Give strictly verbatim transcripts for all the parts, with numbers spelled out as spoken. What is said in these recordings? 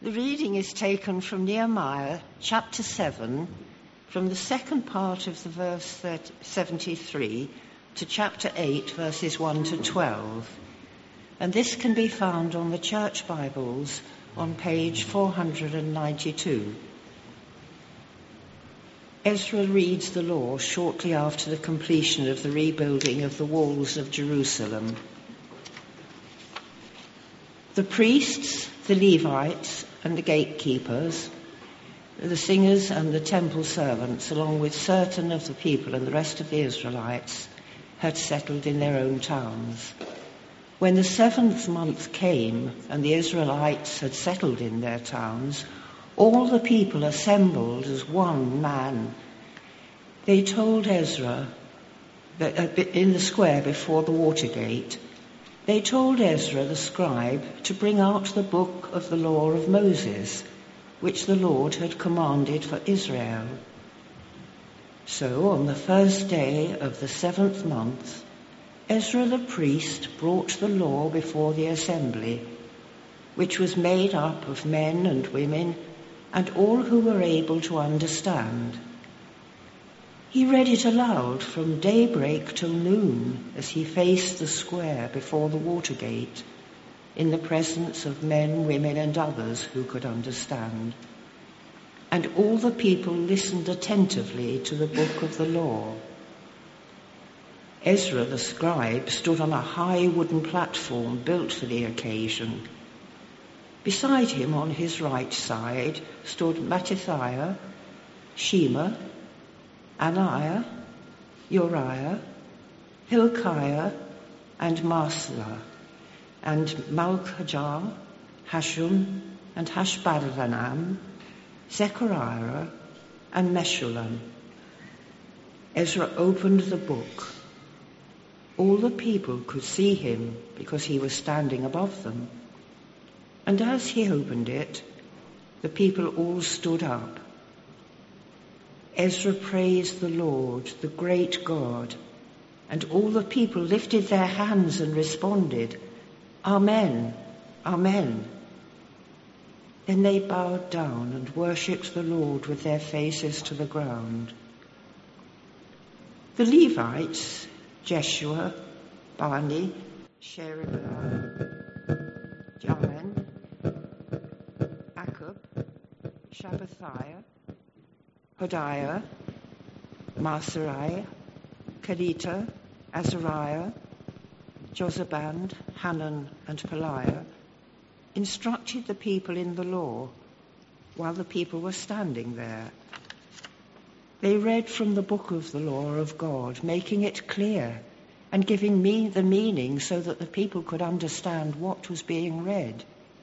The reading is taken from Nehemiah chapter seven, from the second part of the verse seventy-three to chapter eight, verses one to twelve. And this can be found on the Church Bibles on page four hundred ninety-two. Ezra reads the law shortly after the completion of the rebuilding of the walls of Jerusalem. The priests, the Levites, and the gatekeepers, the singers and the temple servants, along with certain of the people and the rest of the Israelites, had settled in their own towns. When the seventh month came and the Israelites had settled in their towns, all the people assembled as one man. They told Ezra, that in the square before the water gate, they told Ezra the scribe to bring out the book of the law of Moses, which the Lord had commanded for Israel. So on the first day of the seventh month, Ezra the priest brought the law before the assembly, which was made up of men and women and all who were able to understand. He read it aloud from daybreak till noon as he faced the square before the water gate, in the presence of men, women, and others who could understand. And all the people listened attentively to the book of the law. Ezra the scribe stood on a high wooden platform built for the occasion. Beside him on his right side stood Mattithiah, Shema, Ananiah, Uriah, Hilkiah, and Maaseiah, and Malchijah, Hashum, and Hashbaddanam, Zechariah, and Meshullam. Ezra opened the book. All the people could see him because he was standing above them. And as he opened it, the people all stood up. Ezra praised the Lord, the great God, and all the people lifted their hands and responded, Amen, Amen. Then they bowed down and worshipped the Lord with their faces to the ground. The Levites, Jeshua, Bani, Sherebiah, Jamin, Akkub, Shabbathiah, Hodiah, Maaseiah, Kelita, Azariah, Jozabad, Hanan, and Peliah, instructed the people in the law while the people were standing there. They read from the book of the law of God, making it clear and giving me the meaning so that the people could understand what was being read.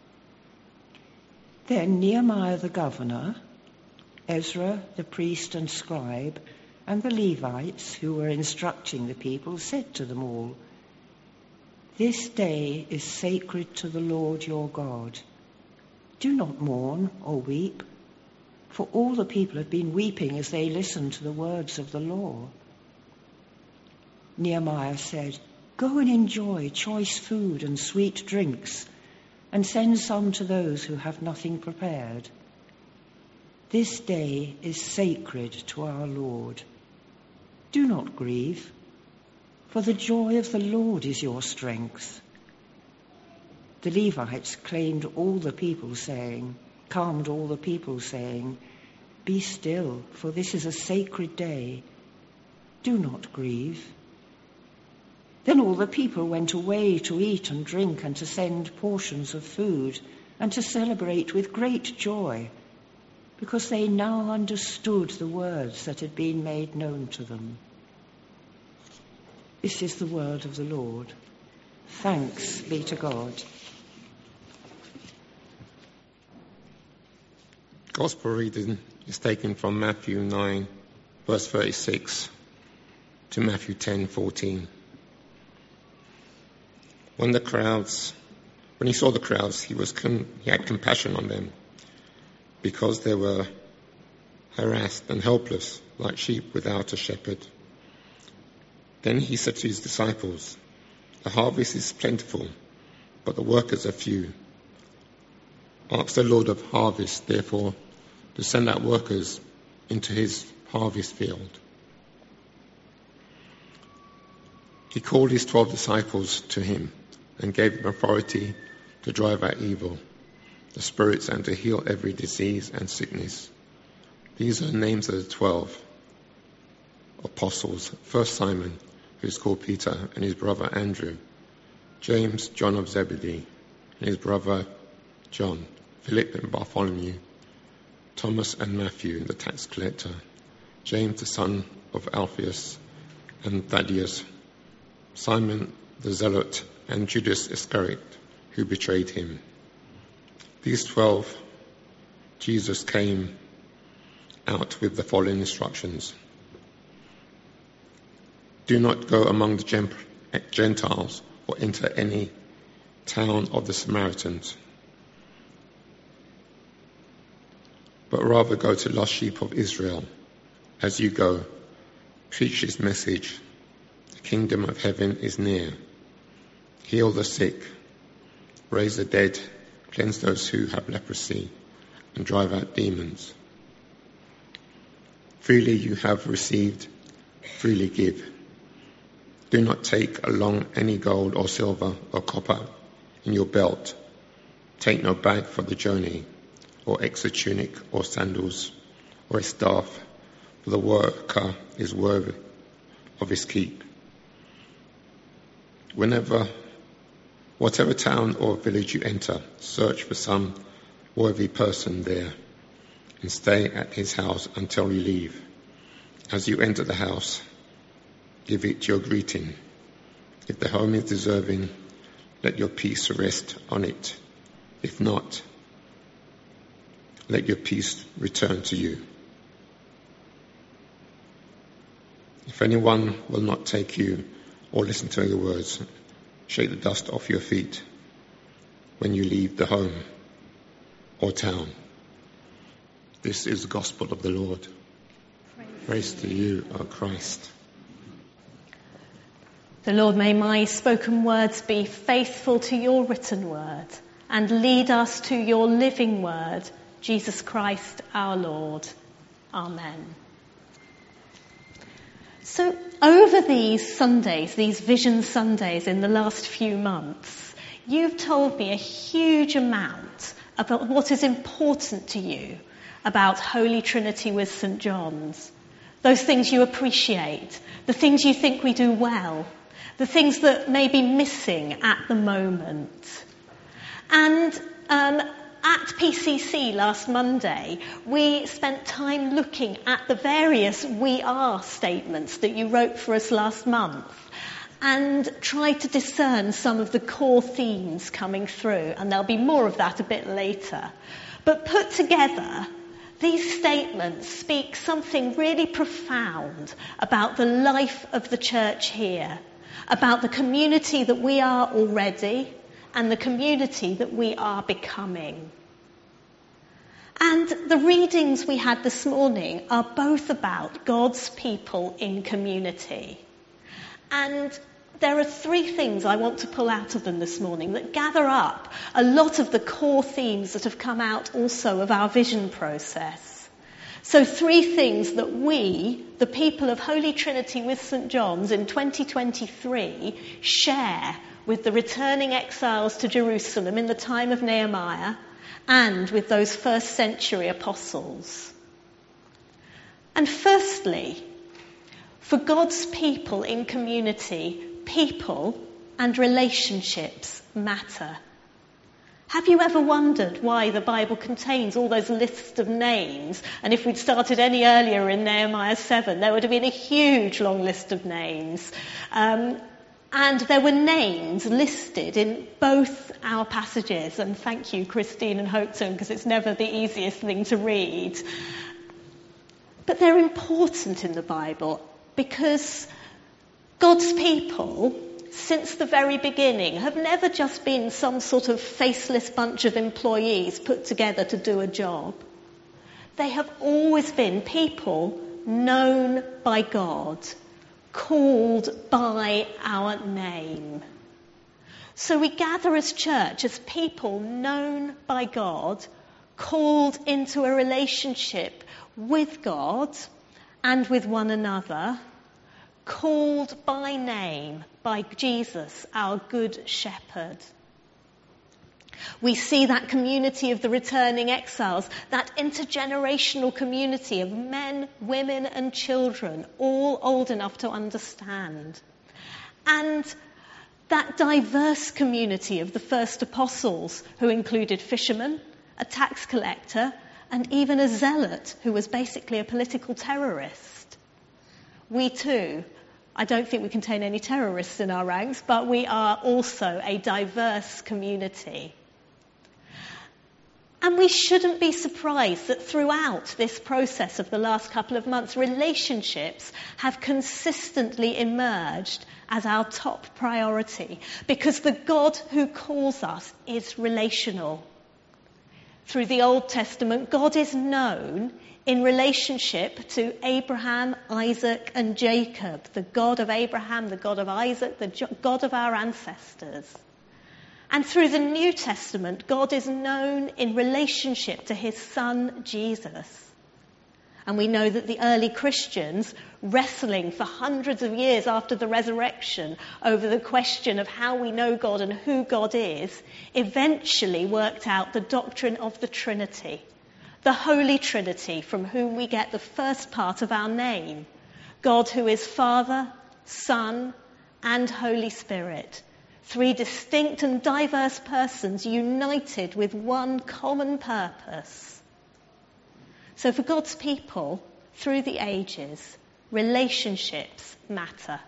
Then Nehemiah the governor, Ezra the priest and scribe, and the Levites who were instructing the people said to them all, This day is sacred to the Lord your God. Do not mourn or weep, for all the people have been weeping as they listened to the words of the law. Nehemiah said, Go and enjoy choice food and sweet drinks, and send some to those who have nothing prepared. This day is sacred to our Lord. Do not grieve, for the joy of the Lord is your strength. The Levites claimed all the people saying, calmed all the people saying, Be still, for this is a sacred day. Do not grieve. Then all the people went away to eat and drink and to send portions of food and to celebrate with great joy, because they now understood the words that had been made known to them. This is the word of the Lord. Thanks be to God. Gospel reading is taken from Matthew nine, verse thirty-six, to Matthew ten, fourteen. When the crowds, when he saw the crowds, he was com- he had compassion on them, because they were harassed and helpless, like sheep without a shepherd. Then he said to his disciples, The harvest is plentiful, but the workers are few. Ask the Lord of harvest, therefore, to send out workers into his harvest field. He called his twelve disciples to him and gave them authority to drive out evil, the spirits, and to heal every disease and sickness. These are the names of the twelve apostles. First Simon, who is called Peter, and his brother Andrew. James, John of Zebedee, and his brother John. Philip and Bartholomew. Thomas and Matthew, the tax collector. James, the son of Alphaeus, and Thaddeus. Simon the Zealot, and Judas Iscariot, who betrayed him. These twelve, Jesus came out with the following instructions. Do not go among the Gentiles or enter any town of the Samaritans, but rather go to lost sheep of Israel. As you go, preach this message. The kingdom of heaven is near. Heal the sick, raise the dead, cleanse those who have leprosy, and drive out demons. Freely you have received, freely give. Do not take along any gold or silver or copper in your belt. Take no bag for the journey, or extra tunic or sandals, or a staff, for the worker is worthy of his keep. Whenever, whatever town or village you enter, search for some worthy person there, and stay at his house until you leave. As you enter the house, give it your greeting. If the home is deserving, let your peace rest on it. If not, let your peace return to you. If anyone will not take you or listen to your words, shake the dust off your feet when you leave the home or town. This is the gospel of the Lord. Praise, Praise to you, O Christ. The Lord, may my spoken words be faithful to your written word and lead us to your living word, Jesus Christ our Lord. Amen. So over these Sundays, these Vision Sundays in the last few months, you've told me a huge amount about what is important to you about Holy Trinity with St John's. Those things you appreciate, the things you think we do well, the things that may be missing at the moment. And um, at P C C last Monday, we spent time looking at the various We Are statements that you wrote for us last month and tried to discern some of the core themes coming through, and there'll be more of that a bit later. But put together, these statements speak something really profound about the life of the church here, about the community that we are already and the community that we are becoming. And the readings we had this morning are both about God's people in community. And there are three things I want to pull out of them this morning that gather up a lot of the core themes that have come out also of our vision process. So three things that we, the people of Holy Trinity with St John's in twenty twenty-three, share with the returning exiles to Jerusalem in the time of Nehemiah and with those first century apostles. And firstly, for God's people in community, people and relationships matter. Have you ever wondered why the Bible contains all those lists of names? And if we'd started any earlier in Nehemiah seven, there would have been a huge long list of names. Um, and there were names listed in both our passages. And thank you, Christine and Houghton, because it's never the easiest thing to read. But they're important in the Bible because God's people, since the very beginning, have never just been some sort of faceless bunch of employees put together to do a job. They have always been people known by God, called by our name. So we gather as church, as people known by God, called into a relationship with God and with one another, called by name by Jesus, our Good Shepherd. We see that community of the returning exiles, that intergenerational community of men, women and children, all old enough to understand. And that diverse community of the first apostles, who included fishermen, a tax collector, and even a zealot who was basically a political terrorist. We too, I don't think we contain any terrorists in our ranks, but we are also a diverse community. And we shouldn't be surprised that throughout this process of the last couple of months, relationships have consistently emerged as our top priority, because the God who calls us is relational. Through the Old Testament, God is known in relationship to Abraham, Isaac, and Jacob, the God of Abraham, the God of Isaac, the God of our ancestors. And through the New Testament, God is known in relationship to his Son, Jesus. And we know that the early Christians, wrestling for hundreds of years after the resurrection over the question of how we know God and who God is, eventually worked out the doctrine of the Trinity, the Holy Trinity, from whom we get the first part of our name, God who is Father, Son, and Holy Spirit. Three distinct and diverse persons united with one common purpose. So for God's people, through the ages, relationships matter.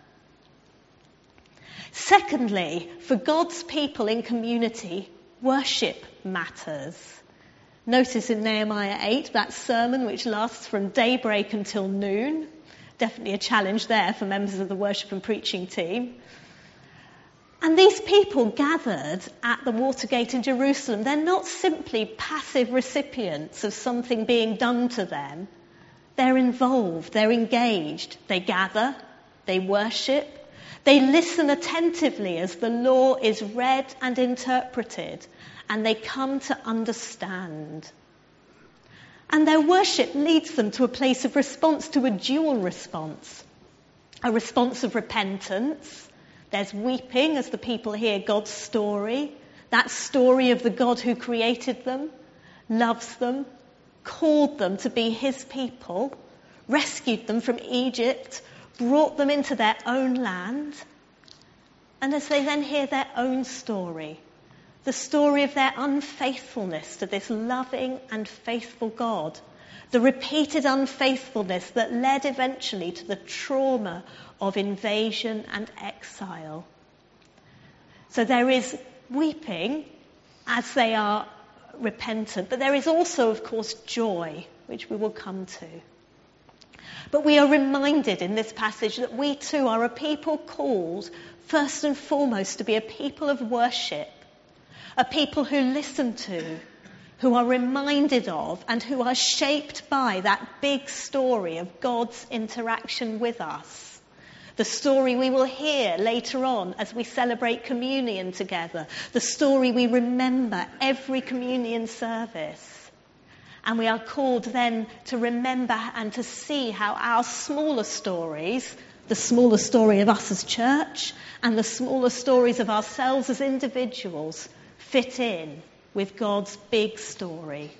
Secondly, for God's people in community, worship matters. Notice in Nehemiah eight, that sermon which lasts from daybreak until noon. Definitely a challenge there for members of the worship and preaching team. And these people gathered at the Watergate in Jerusalem, they're not simply passive recipients of something being done to them. They're involved, they're engaged, they gather, they worship, they listen attentively as the law is read and interpreted, and they come to understand. And their worship leads them to a place of response, to a dual response. A response of repentance. There's weeping as the people hear God's story, that story of the God who created them, loves them, called them to be his people, rescued them from Egypt, brought them into their own land. And as they then hear their own story, the story of their unfaithfulness to this loving and faithful God, the repeated unfaithfulness that led eventually to the trauma of invasion and exile. So there is weeping as they are repentant, but there is also, of course, joy, which we will come to. But we are reminded in this passage that we too are a people called, first and foremost, to be a people of worship, a people who listen to, who are reminded of, and who are shaped by that big story of God's interaction with us. The story we will hear later on as we celebrate communion together. The story we remember every communion service. And we are called then to remember and to see how our smaller stories, the smaller story of us as church, and the smaller stories of ourselves as individuals, fit in with God's big story.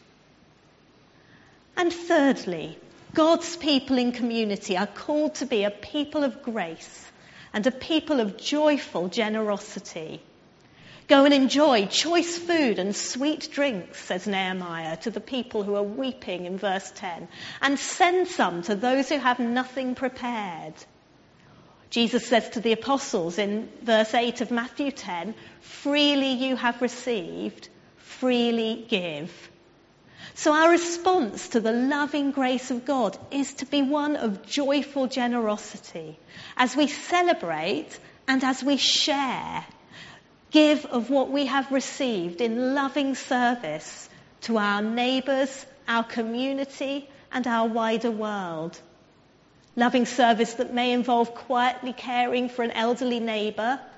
And thirdly, God's people in community are called to be a people of grace and a people of joyful generosity. Go and enjoy choice food and sweet drinks, says Nehemiah to the people who are weeping in verse ten, and send some to those who have nothing prepared. Jesus says to the apostles in verse eight of Matthew ten, freely you have received, freely give. So our response to the loving grace of God is to be one of joyful generosity as we celebrate and as we share, give of what we have received in loving service to our neighbours, our community and our wider world. Loving service that may involve quietly caring for an elderly neighbour,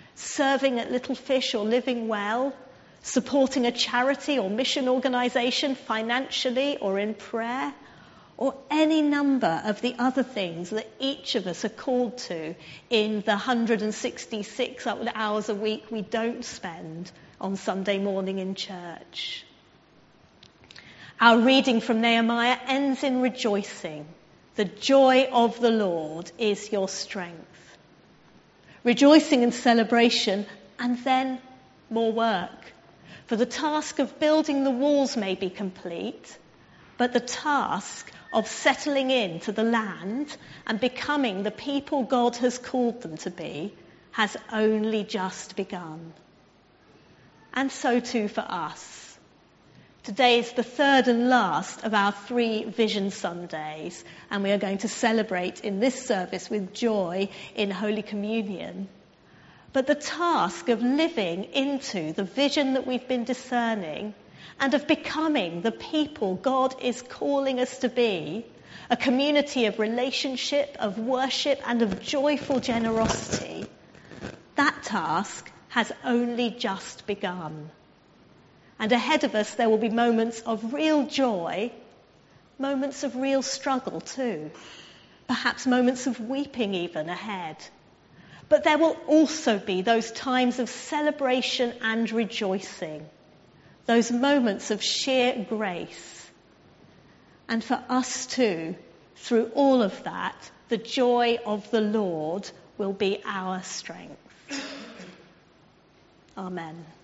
serving at Little Fish or Living Well, supporting a charity or mission organisation financially or in prayer, or any number of the other things that each of us are called to in the one hundred sixty-six hours a week we don't spend on Sunday morning in church. Our reading from Nehemiah ends in rejoicing. The joy of the Lord is your strength. Rejoicing and celebration, and then more work. For the task of building the walls may be complete, but the task of settling into the land and becoming the people God has called them to be has only just begun. And so too for us. Today is the third and last of our three Vision Sundays, and we are going to celebrate in this service with joy in Holy Communion. But the task of living into the vision that we've been discerning and of becoming the people God is calling us to be, a community of relationship, of worship, and of joyful generosity, that task has only just begun. And ahead of us there will be moments of real joy, moments of real struggle too, perhaps moments of weeping even ahead. But there will also be those times of celebration and rejoicing, those moments of sheer grace. And for us too, through all of that, the joy of the Lord will be our strength. Amen.